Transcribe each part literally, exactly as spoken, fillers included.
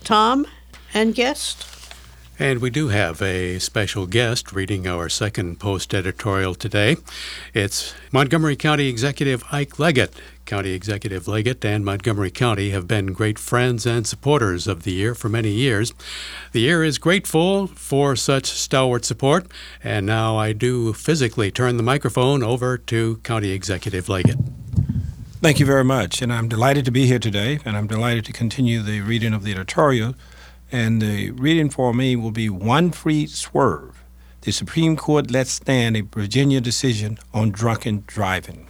Tom and guest. And we do have a special guest reading our second post editorial today. It's Montgomery County Executive Ike Leggett. County Executive Leggett and Montgomery County have been great friends and supporters of the year for many years. The year is grateful for such stalwart support, and now I do physically turn the microphone over to County Executive Leggett. Thank you very much, and I'm delighted to be here today, and I'm delighted to continue the reading of the editorial. And the reading for me will be One Free Swerve. The Supreme Court lets stand a Virginia decision on drunken driving.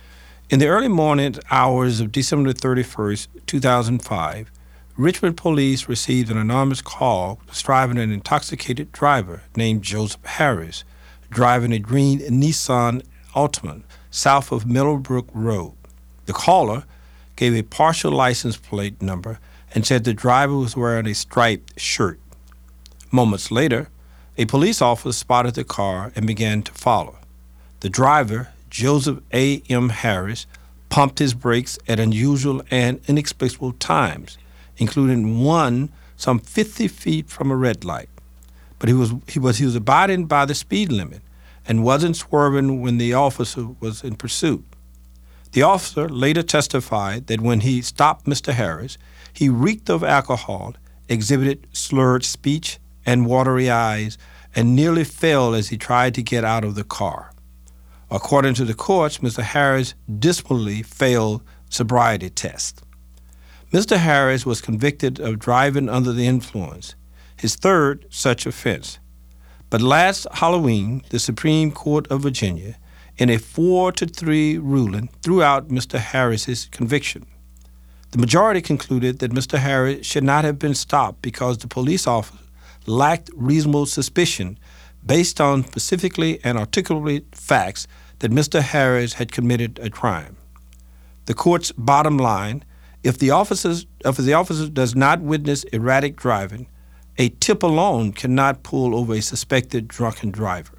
In the early morning hours of December thirty-first, two thousand five, Richmond police received an anonymous call describing an intoxicated driver named Joseph Harris driving a green Nissan Altima south of Middlebrook Road. The caller gave a partial license plate number and said the driver was wearing a striped shirt. Moments later, a police officer spotted the car and began to follow. The driver, Joseph A M Harris, pumped his brakes at unusual and inexplicable times, including one some fifty feet from a red light. But he was he was he was abiding by the speed limit and wasn't swerving when the officer was in pursuit. The officer later testified that when he stopped Mister Harris, he reeked of alcohol, exhibited slurred speech and watery eyes, and nearly fell as he tried to get out of the car. According to the courts, Mister Harris dismally failed sobriety test. Mister Harris was convicted of driving under the influence, his third such offense. But last Halloween, the Supreme Court of Virginia, in a four to three ruling, threw out Mister Harris's conviction. The majority concluded that Mister Harris should not have been stopped because the police officer lacked reasonable suspicion based on specifically and articulate facts that Mister Harris had committed a crime. The court's bottom line, if the officers, if the officer does not witness erratic driving, a tip alone cannot pull over a suspected drunken driver.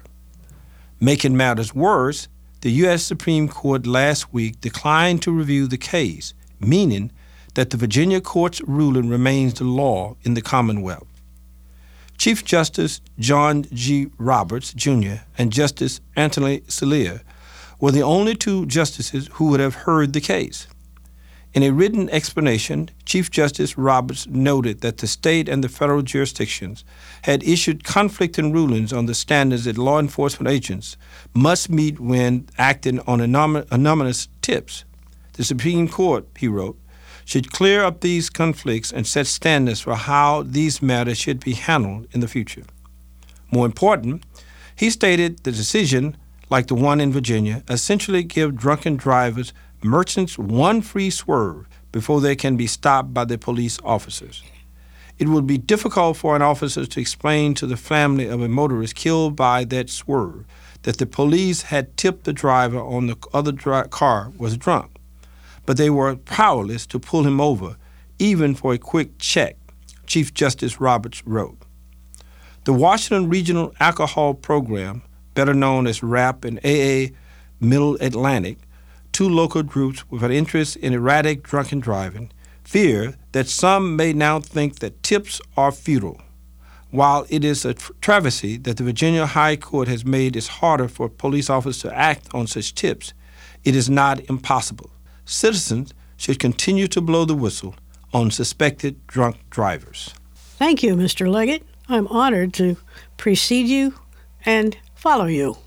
Making matters worse, the U S Supreme Court last week declined to review the case, meaning that the Virginia court's ruling remains the law in the Commonwealth. Chief Justice John G. Roberts, Junior and Justice Anthony Scalia were the only two justices who would have heard the case. In a written explanation, Chief Justice Roberts noted that the state and the federal jurisdictions had issued conflicting rulings on the standards that law enforcement agents must meet when acting on anom- anonymous tips. The Supreme Court, he wrote, should clear up these conflicts and set standards for how these matters should be handled in the future. More important, he stated the decision, like the one in Virginia, essentially give drunken drivers merchants one free swerve before they can be stopped by the police officers. It would be difficult for an officer to explain to the family of a motorist killed by that swerve that the police had tipped the driver on the other dri- car was drunk, but they were powerless to pull him over, even for a quick check, Chief Justice Roberts wrote. The Washington Regional Alcohol Program, better known as RAP and A A Middle Atlantic, two local groups with an interest in erratic drunken driving, fear that some may now think that tips are futile. While it is a travesty that the Virginia High Court has made it harder for police officers to act on such tips, it is not impossible. Citizens should continue to blow the whistle on suspected drunk drivers. Thank you, Mister Leggett. I'm honored to precede you and follow you.